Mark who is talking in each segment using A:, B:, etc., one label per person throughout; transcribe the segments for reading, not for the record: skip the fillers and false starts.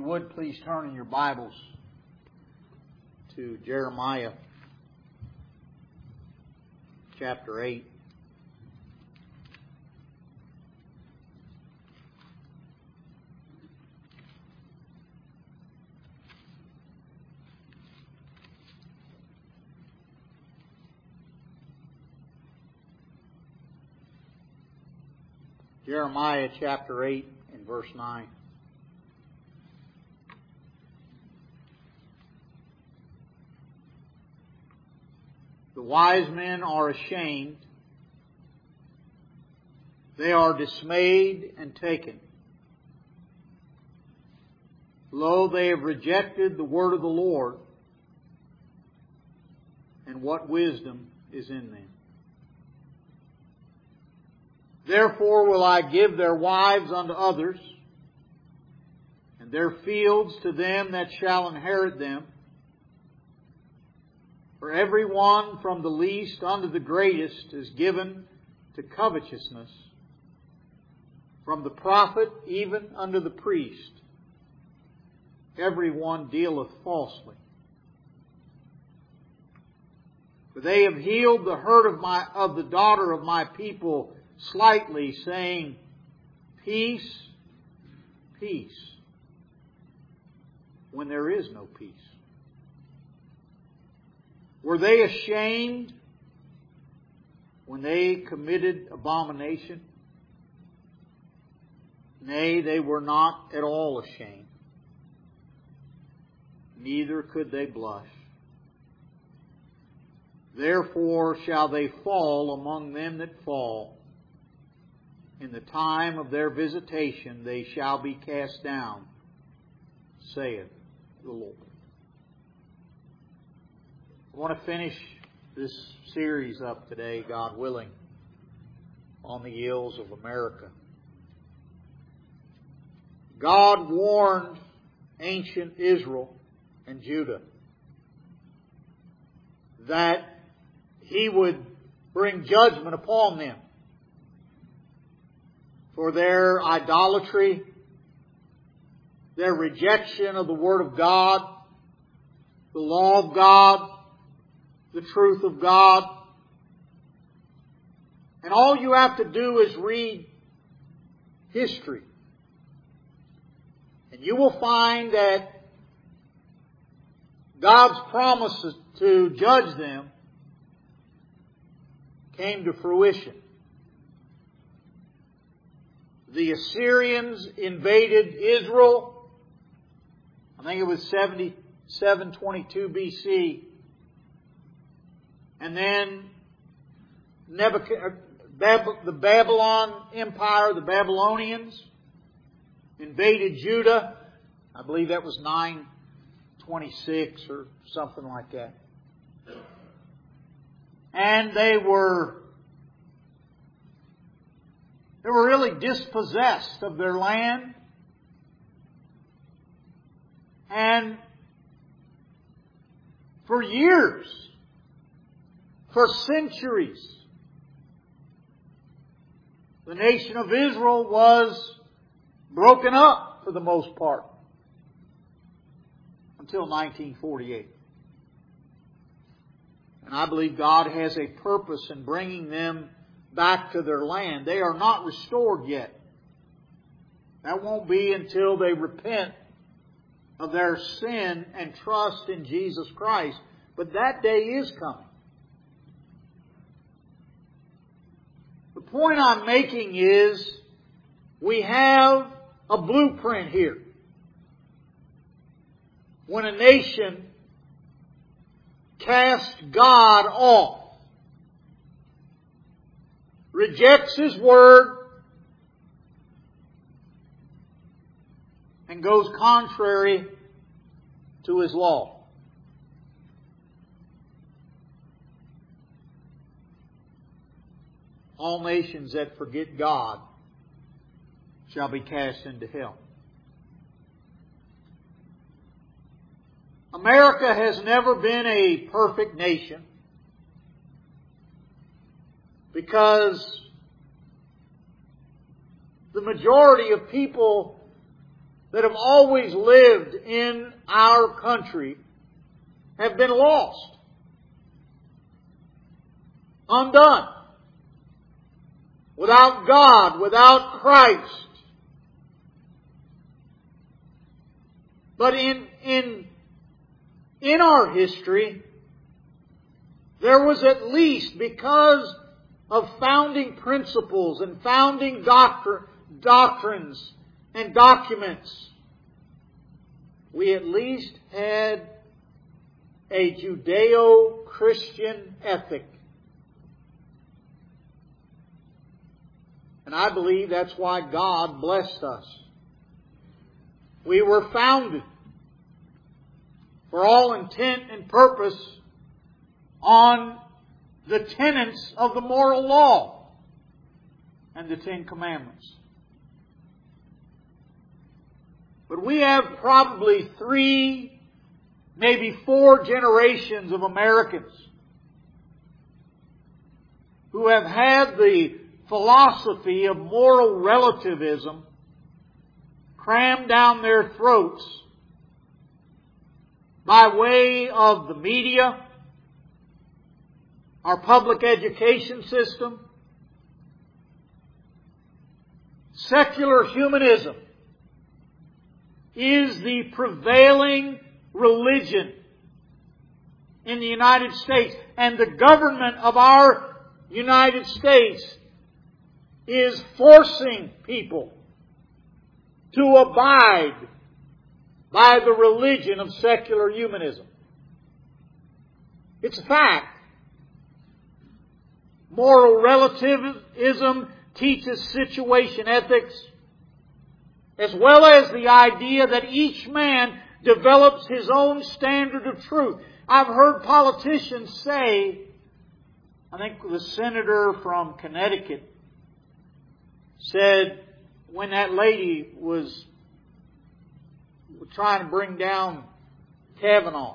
A: you would, please turn in your Bibles to Jeremiah chapter 8. Jeremiah chapter 8 and verse 9. The wise men are ashamed. They are dismayed and taken. Lo, they have rejected the word of the Lord, and what wisdom is in them. Therefore will I give their wives unto others, and their fields to them that shall inherit them. For every one from the least unto the greatest is given to covetousness, from the prophet even unto the priest. Every one dealeth falsely. For they have healed the hurt of the daughter of my people slightly, saying, Peace, peace, when there is no peace. Were they ashamed when they committed abomination? Nay, they were not at all ashamed. Neither could they blush. Therefore shall they fall among them that fall. In the time of their visitation they shall be cast down, saith the Lord. I want to finish this series up today, God willing, on the ills of America. God warned ancient Israel and Judah that He would bring judgment upon them for their idolatry, their rejection of the Word of God, the law of God, the truth of God. And all you have to do is read history. And you will find that God's promises to judge them came to fruition. The Assyrians invaded Israel. I think it was 722 BC. And then the Babylon Empire, the Babylonians, invaded Judah. I believe that was 926 or something like that. And they were really dispossessed of their land. And for years, for centuries, the nation of Israel was broken up for the most part until 1948. And I believe God has a purpose in bringing them back to their land. They are not restored yet. That won't be until they repent of their sin and trust in Jesus Christ. But that day is coming. The point I'm making is we have a blueprint here. When a nation casts God off, rejects His Word, and goes contrary to His law. All nations that forget God shall be cast into hell. America has never been a perfect nation because the majority of people that have always lived in our country have been lost, undone, without God, without Christ. But in our history, there was at least, because of founding principles and founding doctrines and documents, we at least had a Judeo-Christian ethic. And I believe that's why God blessed us. We were founded, for all intent and purpose, on the tenets of the moral law and the Ten Commandments. But we have probably 3, maybe 4 generations of Americans who have had the philosophy of moral relativism crammed down their throats by way of the media, our public education system. Secular humanism is the prevailing religion in the United States. And the government of our United States is forcing people to abide by the religion of secular humanism. It's a fact. Moral relativism teaches situation ethics, as well as the idea that each man develops his own standard of truth. I've heard politicians say, I think the senator from Connecticut said when that lady was trying to bring down Kavanaugh,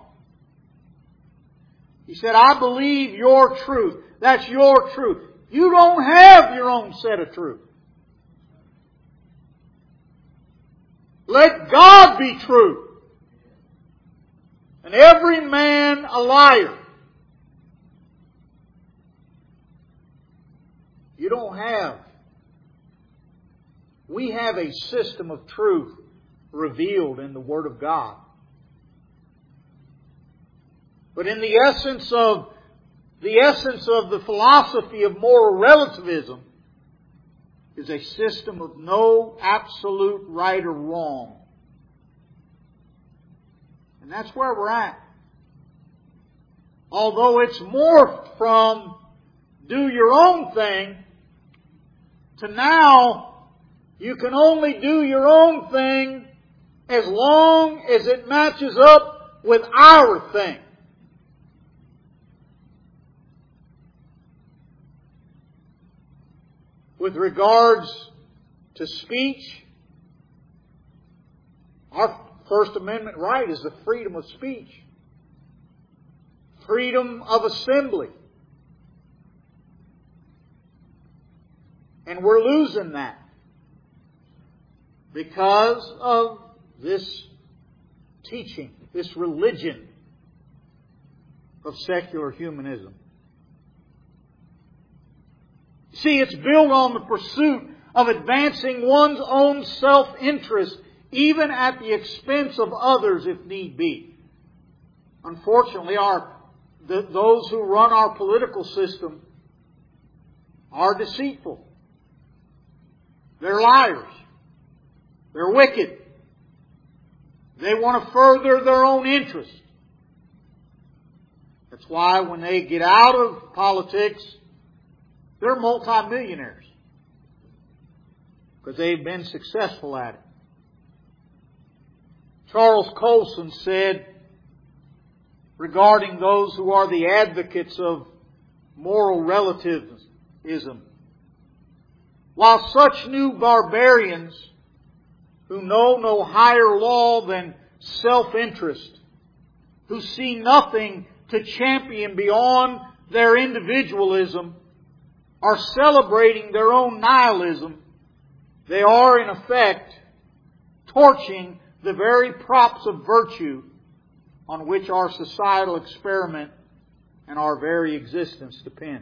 A: he said, I believe your truth. That's your truth. You don't have your own set of truth. Let God be true, and every man a liar. You don't have. We have a system of truth revealed in the Word of God. But in the essence of the philosophy of moral relativism is a system of no absolute right or wrong. And that's where we're at. Although it's morphed from do your own thing to now you can only do your own thing as long as it matches up with our thing. With regards to speech, our First Amendment right is the freedom of speech, freedom of assembly. And we're losing that because of this teaching, this religion of secular humanism. See, it's built on the pursuit of advancing one's own self-interest, even at the expense of others if need be. Unfortunately, those who run our political system are deceitful. They're liars. They're wicked. They want to further their own interest. That's why when they get out of politics, they're multimillionaires, because they've been successful at it. Charles Colson said regarding those who are the advocates of moral relativism, while such new barbarians who know no higher law than self-interest, who see nothing to champion beyond their individualism, are celebrating their own nihilism, they are in effect torching the very props of virtue on which our societal experiment and our very existence depend.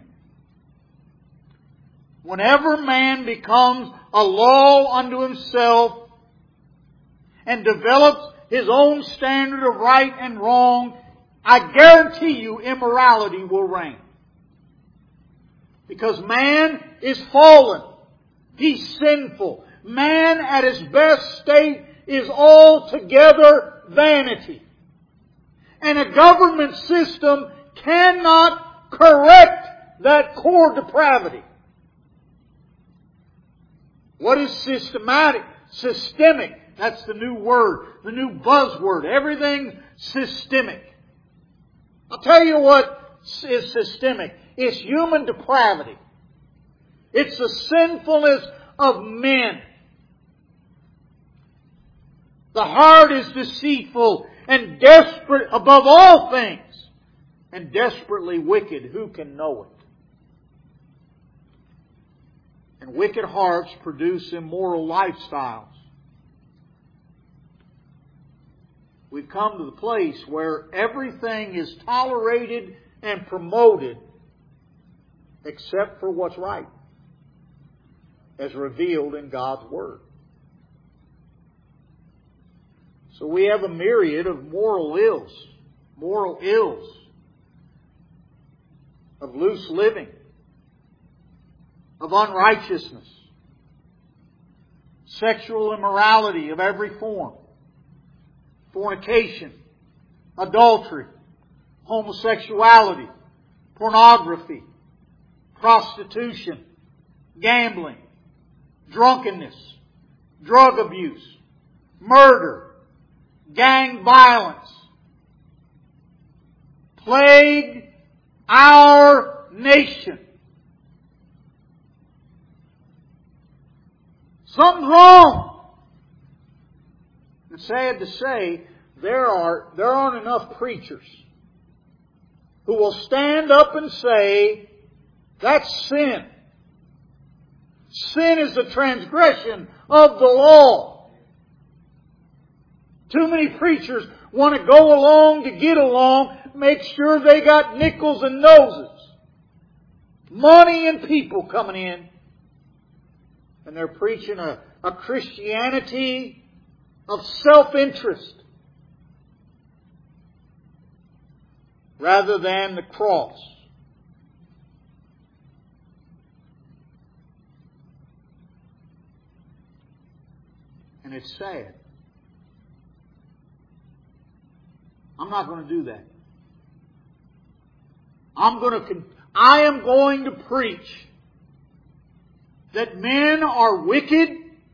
A: Whenever man becomes a law unto himself and develops his own standard of right and wrong, I guarantee you immorality will reign. Because man is fallen. He's sinful. Man at his best state is altogether vanity. And a government system cannot correct that core depravity. What is systematic? Systemic. That's the new word, the new buzzword. Everything's systemic. I'll tell you what is systemic. It's human depravity. It's the sinfulness of men. The heart is deceitful and desperate above all things, and desperately wicked. Who can know it? And wicked hearts produce immoral lifestyles. We've come to the place where everything is tolerated and promoted except for what's right, as revealed in God's Word. So we have a myriad of moral ills, of loose living, of unrighteousness, sexual immorality of every form, fornication, adultery, homosexuality, pornography, prostitution, gambling, drunkenness, drug abuse, murder, gang violence, plague our nation. Something's wrong. It's sad to say, there aren't enough preachers who will stand up and say, that's sin. Sin is the transgression of the law. Too many preachers want to go along to get along, make sure they got nickels and noses. Money and people coming in. And they're preaching a Christianity of self-interest rather than the cross. And it's sad. I'm not going to do that. I am going to preach that men are wicked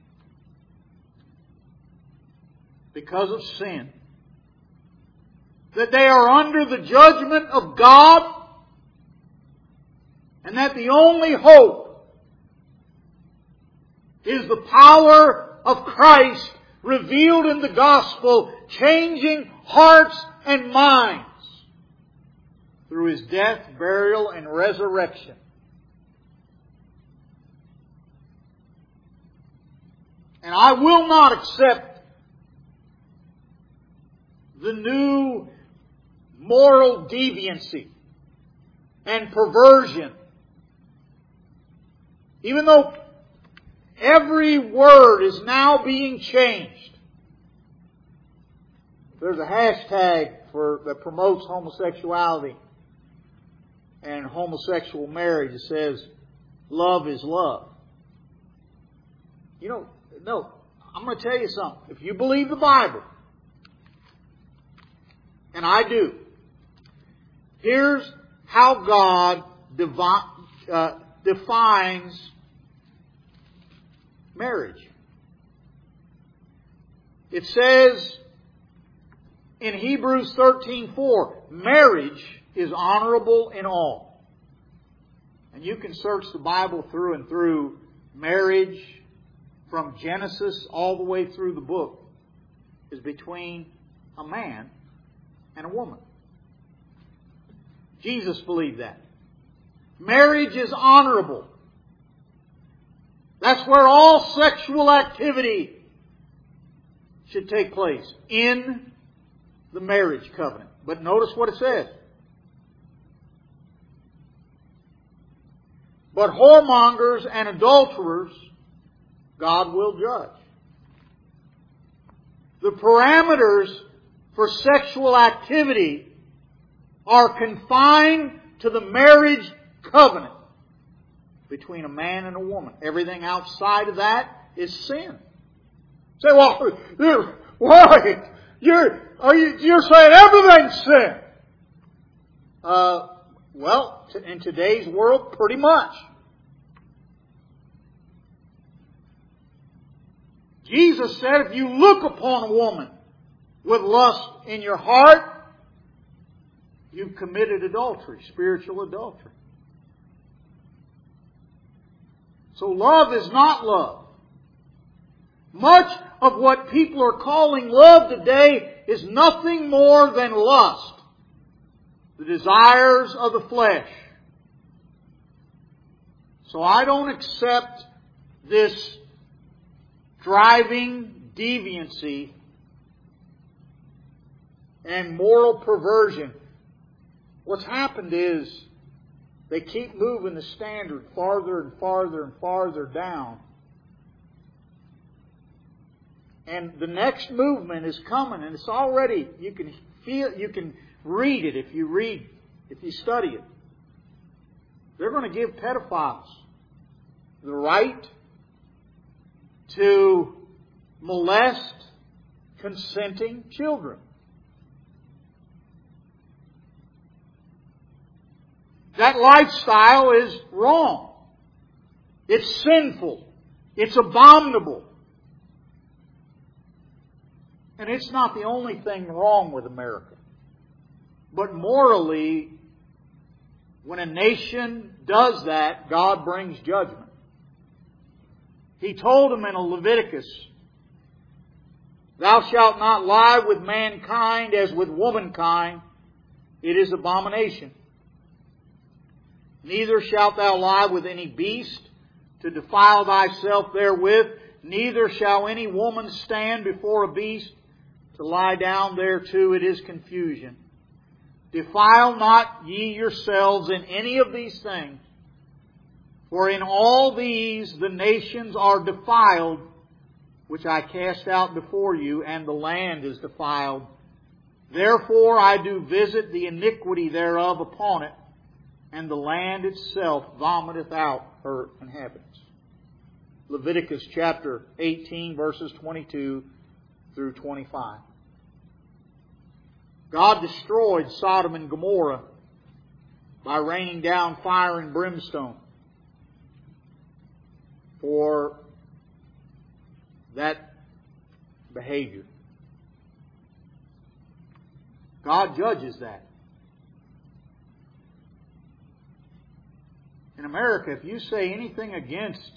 A: because of sin. That they are under the judgment of God. And that the only hope is the power of Christ revealed in the gospel, changing hearts and minds through His death, burial, and resurrection. And I will not accept the new moral deviancy and perversion. Even though every word is now being changed. There's a hashtag that promotes homosexuality and homosexual marriage. It says, love is love. No, I'm going to tell you something. If you believe the Bible, and I do, here's how God defines marriage. It says in Hebrews 13:4, marriage is honorable in all. And you can search the Bible through and through. Marriage, from Genesis all the way through the book, is between a man and a woman. Jesus believed that. Marriage is honorable. That's where all sexual activity should take place in the marriage covenant. But notice what it says. But whoremongers and adulterers, God will judge. The parameters for sexual activity are confined to the marriage covenant between a man and a woman. Everything outside of that is sin. Say, well, you're saying everything's sin. Well, in today's world, pretty much. Jesus said, if you look upon a woman with lust in your heart, you've committed adultery, spiritual adultery. So love is not love. Much of what people are calling love today is nothing more than lust. The desires of the flesh. So I don't accept this driving deviancy and moral perversion. What's happened is they keep moving the standard farther and farther and farther down. And the next movement is coming, and it's already, you can feel, you can read it if you study it. They're going to give pedophiles the right to molest consenting children. That lifestyle is wrong. It's sinful. It's abominable. And it's not the only thing wrong with America. But morally, when a nation does that, God brings judgment. He told them in Leviticus, "Thou shalt not lie with mankind as with womankind. It is abomination. Neither shalt thou lie with any beast to defile thyself therewith. Neither shall any woman stand before a beast to lie down thereto. It is confusion. Defile not ye yourselves in any of these things. For in all these the nations are defiled, which I cast out before you, and the land is defiled. Therefore I do visit the iniquity thereof upon it, and the land itself vomiteth out her inhabitants." Leviticus chapter 18, verses 22 through 25. God destroyed Sodom and Gomorrah by raining down fire and brimstone for that behavior. God judges that. In America, if you say anything against,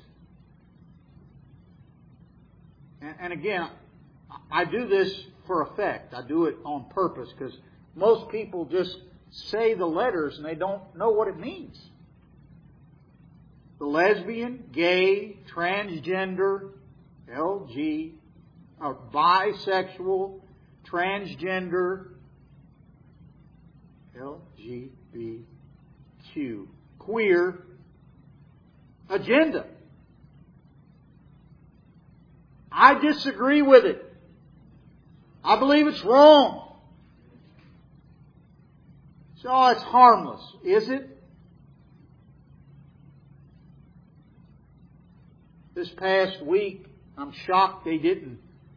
A: and again, I do this for effect. I do it on purpose because most people just say the letters and they don't know what it means. The lesbian, gay, transgender, LG, or bisexual, transgender, LGBTQ, queer agenda. I disagree with it. I believe it's wrong. So it's harmless. Is it? This past week, I'm shocked they didn't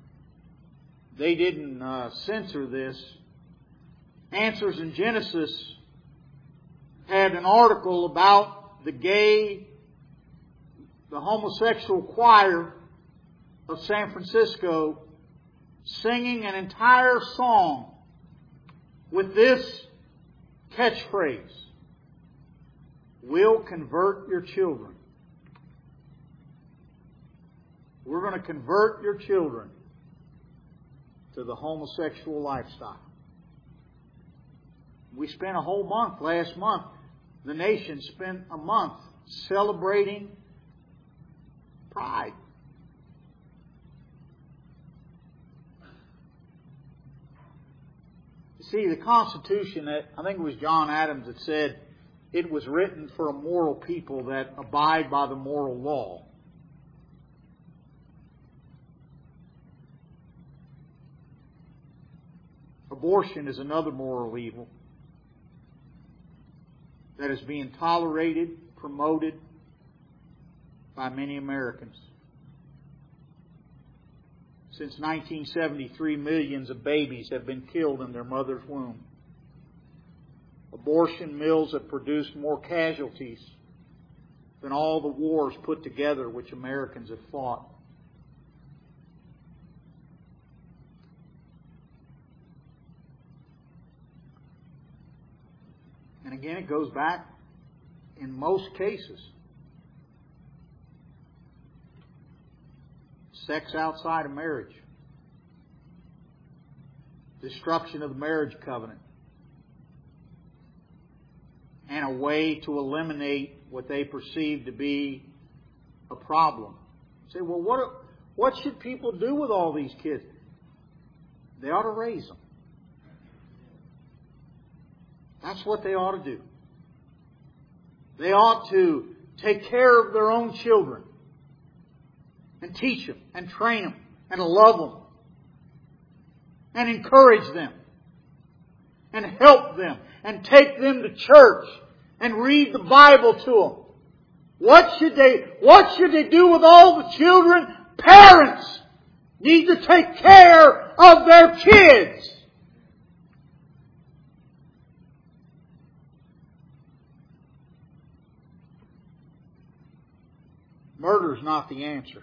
A: censor this. Answers in Genesis had an article about the homosexual choir of San Francisco singing an entire song with this catchphrase: "We'll convert your children." We're going to convert your children to the homosexual lifestyle. We spent a whole month, last month, the nation spent a month celebrating Pride. See, the Constitution, I think it was John Adams that said, it was written for a moral people that abide by the moral law. Abortion is another moral evil that is being tolerated, promoted by many Americans. Since 1973, millions of babies have been killed in their mother's womb. Abortion mills have produced more casualties than all the wars put together which Americans have fought. And again, it goes back, in most cases, sex outside of marriage, destruction of the marriage covenant, and a way to eliminate what they perceive to be a problem. You say, well, what should people do with all these kids? They ought to raise them. That's what they ought to do. They ought to take care of their own children and teach them and train them and love them and encourage them and help them and take them to church and read the Bible to them. What should they do with all the children? Parents need to take care of their kids. Murder is not the answer.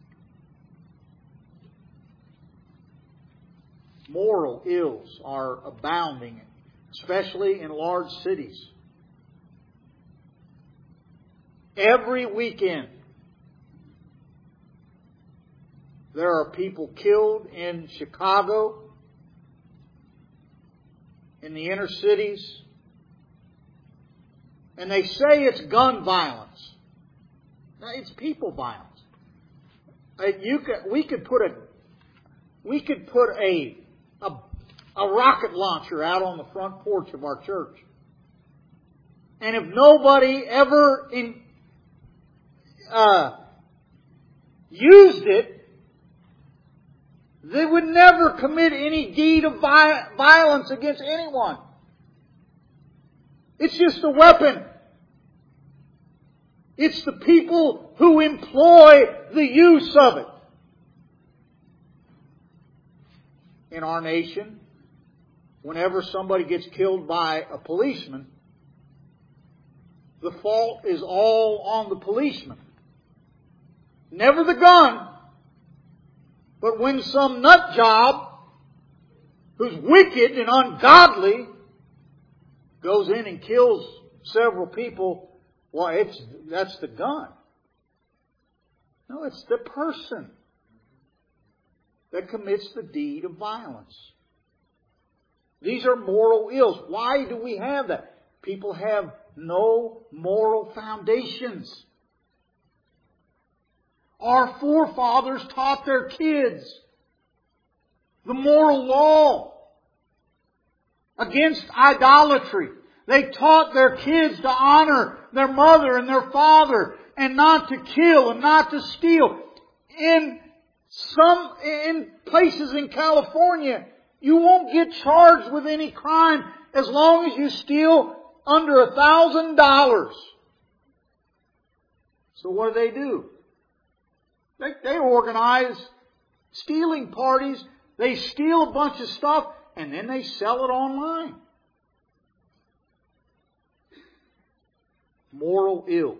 A: Moral ills are abounding, especially in large cities. Every weekend, there are people killed in Chicago, in the inner cities, and they say it's gun violence. No, it's people violence. We could put a rocket launcher out on the front porch of our church, and if nobody ever used it, they would never commit any deed of violence against anyone. It's just a weapon. It's the people who employ the use of it. In our nation, whenever somebody gets killed by a policeman, the fault is all on the policeman. Never the gun. But when some nut job, who's wicked and ungodly, goes in and kills several people, well, that's the gun. No, it's the person that commits the deed of violence. These are moral ills. Why do we have that? People have no moral foundations. Our forefathers taught their kids the moral law against idolatry. They taught their kids to honor their mother and their father and not to kill and not to steal. In places in California, you won't get charged with any crime as long as you steal under $1,000. So what do? They organize stealing parties. They steal a bunch of stuff and then they sell it online. Moral ills.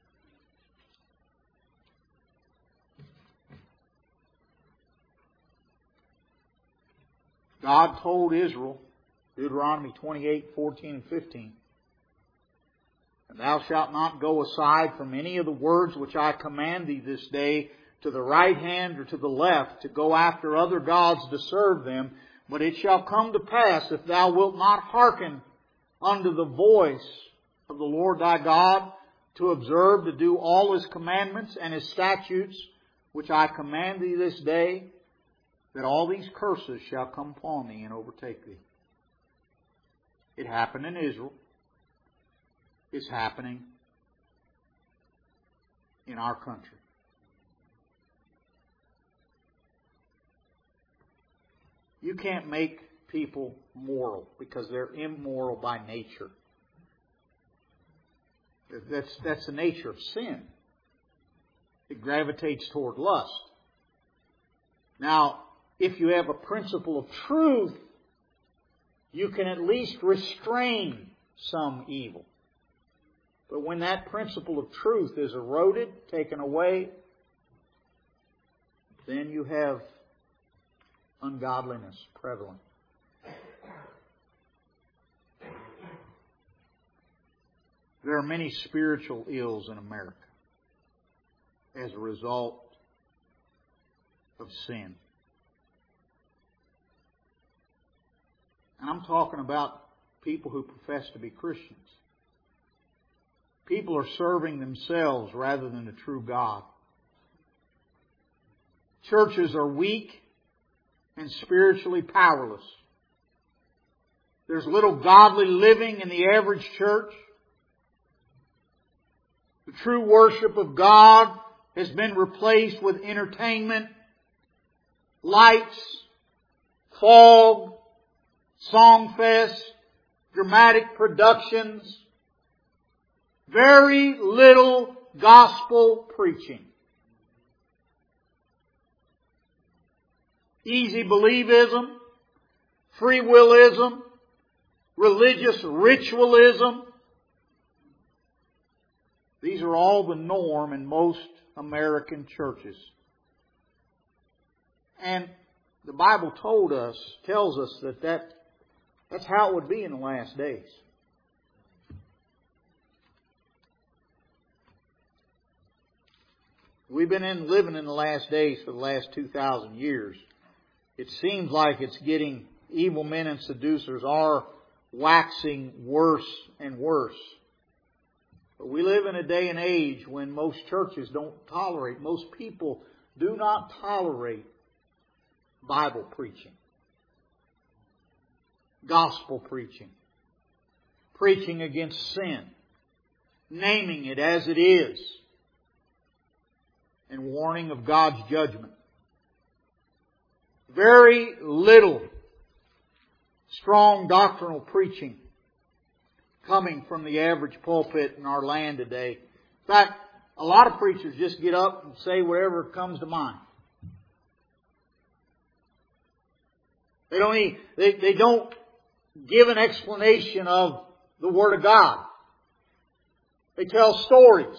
A: God told Israel, Deuteronomy 28:14 and 15, "And thou shalt not go aside from any of the words which I command thee this day, to the right hand or to the left, to go after other gods to serve them. But it shall come to pass, if thou wilt not hearken unto the voice of the Lord thy God, to observe to do all His commandments and His statutes, which I command thee this day, that all these curses shall come upon thee and overtake thee." It happened in Israel. It's happening in our country. You can't make people moral because they're immoral by nature. That's the nature of sin. It gravitates toward lust. Now, if you have a principle of truth, you can at least restrain some evil. But when that principle of truth is eroded, taken away, then you have ungodliness prevalent. There are many spiritual ills in America as a result of sin. And I'm talking about people who profess to be Christians. People are serving themselves rather than the true God. Churches are weak and spiritually powerless. There's little godly living in the average church. The true worship of God has been replaced with entertainment, lights, fog, song fests, dramatic productions. Very little gospel preaching. Easy believism, free willism, religious ritualism. These are all the norm in most American churches. And the Bible tells us that's how it would be in the last days. We've been living in the last days for the last 2,000 years. It seems like it's getting, evil men and seducers are waxing worse and worse. But we live in a day and age when most churches most people do not tolerate Bible preaching, gospel preaching, preaching against sin, naming it as it is, and warning of God's judgment. Very little strong doctrinal preaching coming from the average pulpit in our land today. In fact, a lot of preachers just get up and say whatever comes to mind. They don't give an explanation of the Word of God. They tell stories.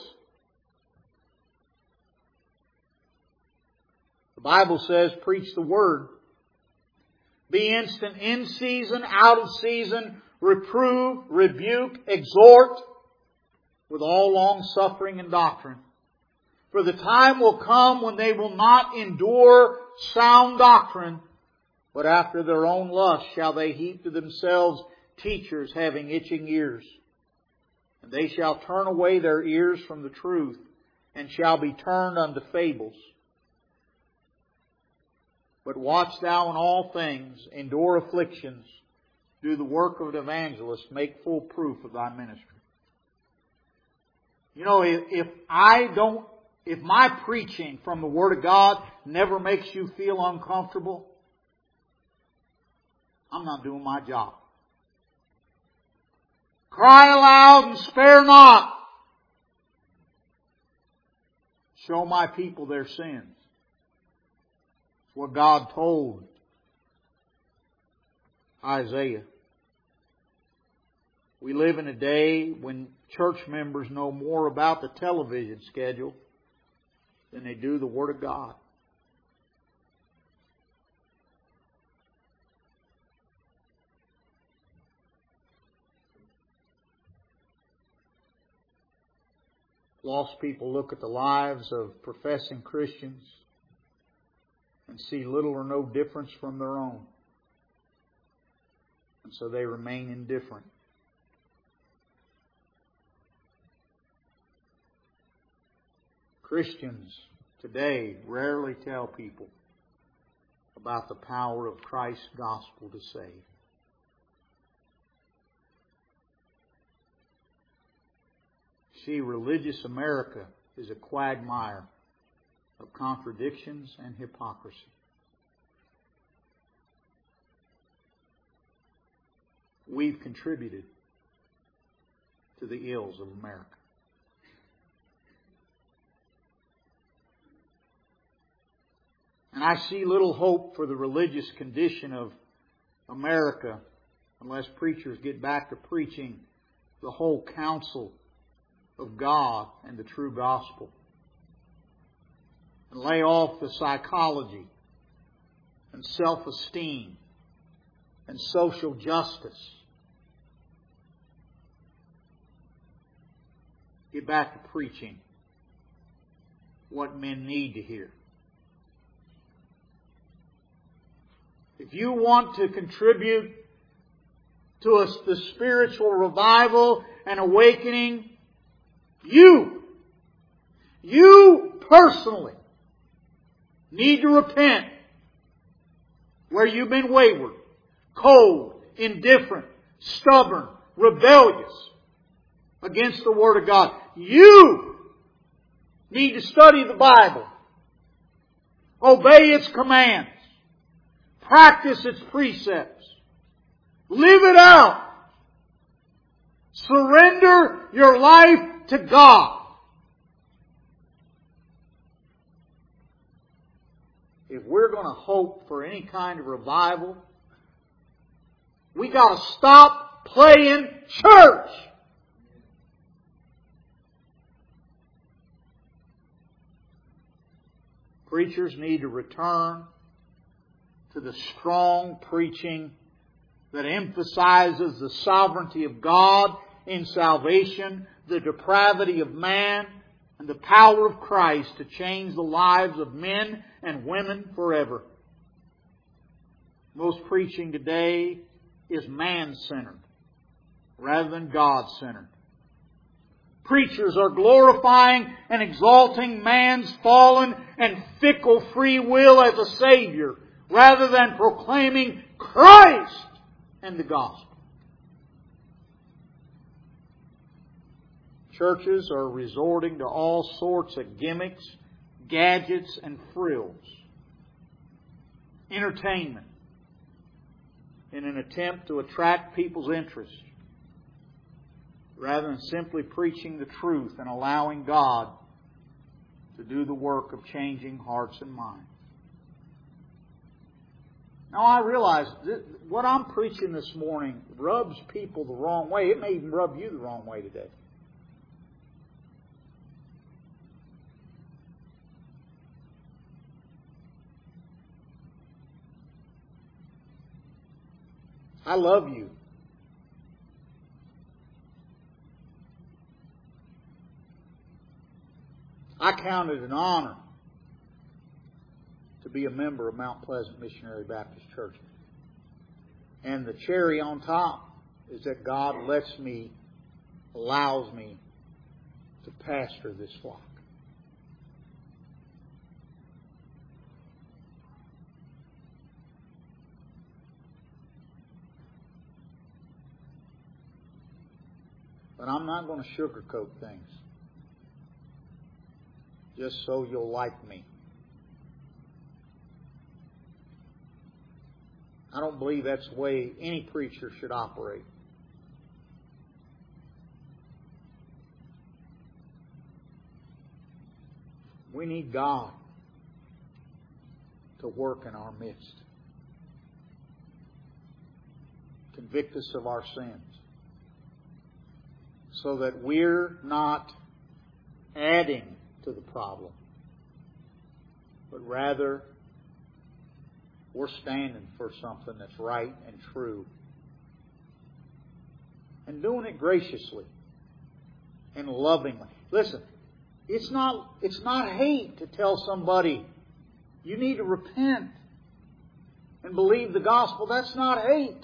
A: The Bible says, preach the Word. Be instant in season, out of season, reprove, rebuke, exhort, with all long suffering and doctrine. For the time will come when they will not endure sound doctrine, but after their own lust shall they heap to themselves teachers having itching ears. And they shall turn away their ears from the truth, and shall be turned unto fables. But watch thou in all things, endure afflictions, do the work of an evangelist, make full proof of thy ministry. You know, if my preaching from the Word of God never makes you feel uncomfortable, I'm not doing my job. Cry aloud and spare not. Show my people their sins. It's what God told Isaiah. We live in a day when church members know more about the television schedule than they do the Word of God. Lost people look at the lives of professing Christians and see little or no difference from their own. And so they remain indifferent. Christians today rarely tell people about the power of Christ's gospel to save. See, religious America is a quagmire of contradictions and hypocrisy. We've contributed to the ills of America. And I see little hope for the religious condition of America unless preachers get back to preaching the whole counsel of God and the true gospel. And lay off the psychology and self-esteem and social justice. Get back to preaching what men need to hear. If you want to contribute to the spiritual revival and awakening, you personally need to repent where you've been wayward, cold, indifferent, stubborn, rebellious against the Word of God. You need to study the Bible, obey its commands, practice its precepts, live it out, surrender your life to God. If we're going to hope for any kind of revival, we got to stop playing church. Preachers need to return to the strong preaching that emphasizes the sovereignty of God in salvation, the depravity of man, and the power of Christ to change the lives of men and women forever. Most preaching today is man-centered rather than God-centered. Preachers are glorifying and exalting man's fallen and fickle free will as a Savior rather than proclaiming Christ and the gospel. Churches are resorting to all sorts of gimmicks, gadgets, and frills. Entertainment in an attempt to attract people's interest rather than simply preaching the truth and allowing God to do the work of changing hearts and minds. Now I realize what I'm preaching this morning rubs people the wrong way. It may even rub you the wrong way today. I love you. I count it an honor to be a member of Mount Pleasant Missionary Baptist Church. And the cherry on top is that God allows me to pastor this flock. But I'm not going to sugarcoat things just so you'll like me. I don't believe that's the way any preacher should operate. We need God to work in our midst. Convict us of our sins, so that we're not adding to the problem, but rather we're standing for something that's right and true and doing it graciously and lovingly. Listen, it's not hate to tell somebody you need to repent and believe the gospel. That's not hate.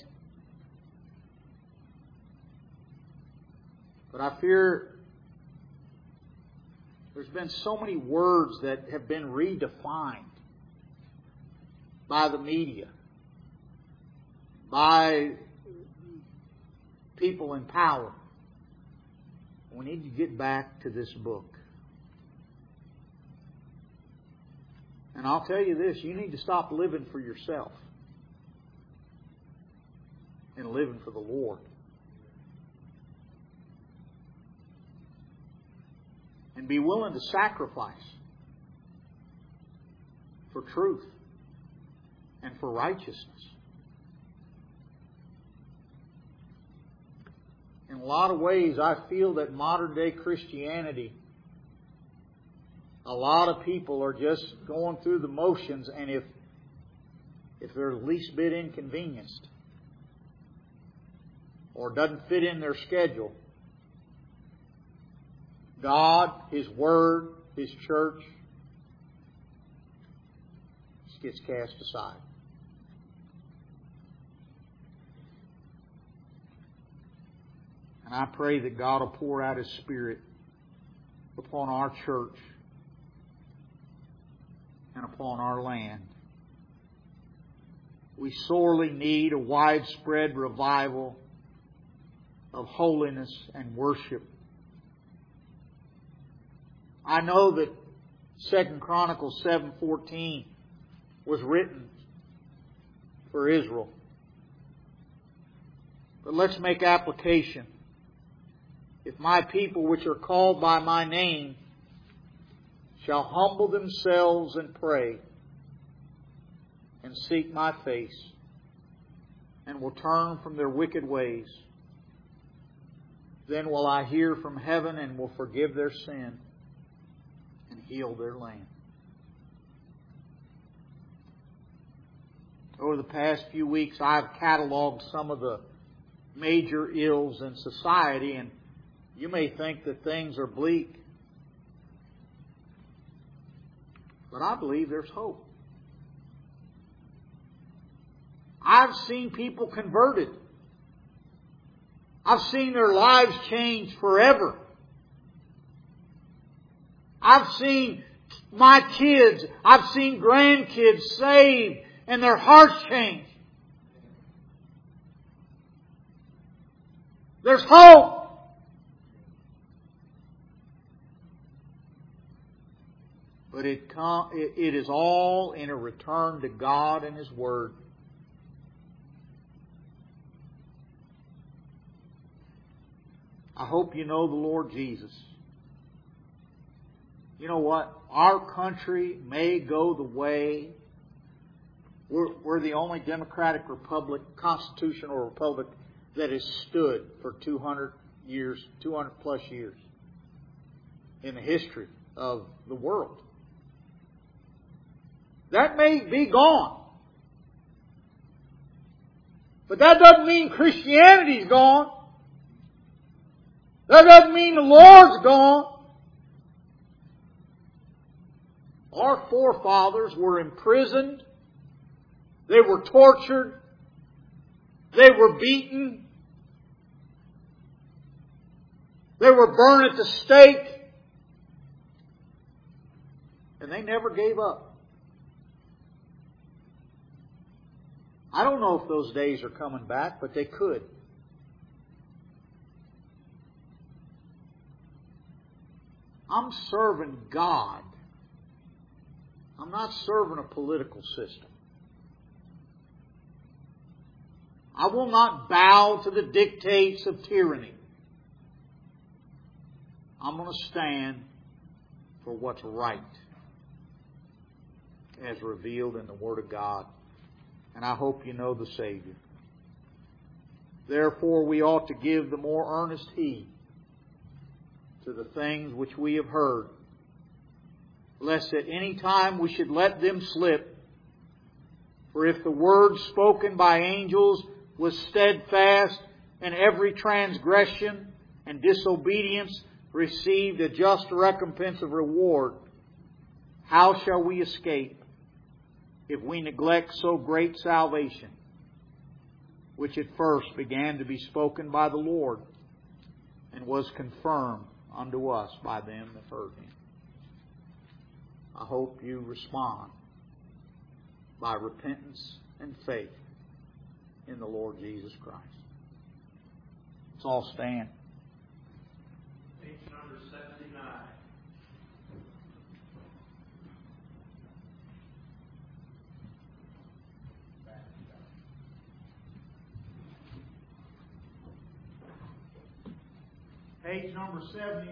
A: But I fear there's been so many words that have been redefined by the media, by people in power, We need to get back to this book. And I'll tell you this, you need to stop living for yourself and living for the Lord. And be willing to sacrifice for truth and for righteousness. In a lot of ways, I feel that modern day Christianity, a lot of people are just going through the motions, and if they're the least bit inconvenienced or doesn't fit in their schedule, God, His Word, His church just gets cast aside. And I pray that God will pour out His Spirit upon our church and upon our land. We sorely need a widespread revival of holiness and worship. I know that 2 Chronicles 7:14 was written for Israel. But let's make application. If my people which are called by my name shall humble themselves and pray and seek my face and will turn from their wicked ways, then will I hear from heaven and will forgive their sin and heal their land. Over the past few weeks, I've cataloged some of the major ills in society, and you may think that things are bleak. But I believe there's hope. I've seen people converted. I've seen their lives change forever. I've seen my kids, I've seen grandkids saved and their hearts changed. There's hope. But it is all in a return to God and His Word. I hope you know the Lord Jesus. You know what? Our country may go the way. We're the only democratic republic, constitutional republic, that has stood for 200 plus years in the history of the world. That may be gone. But that doesn't mean Christianity's gone. That doesn't mean the Lord's gone. Our forefathers were imprisoned. They were tortured. They were beaten. They were burned at the stake. And they never gave up. I don't know if those days are coming back, but they could. I'm serving God. I'm not serving a political system. I will not bow to the dictates of tyranny. I'm going to stand for what's right as revealed in the Word of God. And I hope you know the Savior. Therefore, we ought to give the more earnest heed to the things which we have heard, lest at any time we should let them slip. For if the word spoken by angels was steadfast, and every transgression and disobedience received a just recompense of reward, how shall we escape if we neglect so great salvation, which at first began to be spoken by the Lord, and was confirmed unto us by them that heard Him? I hope you respond by repentance and faith in the Lord Jesus Christ. Let's all stand. Page number 70.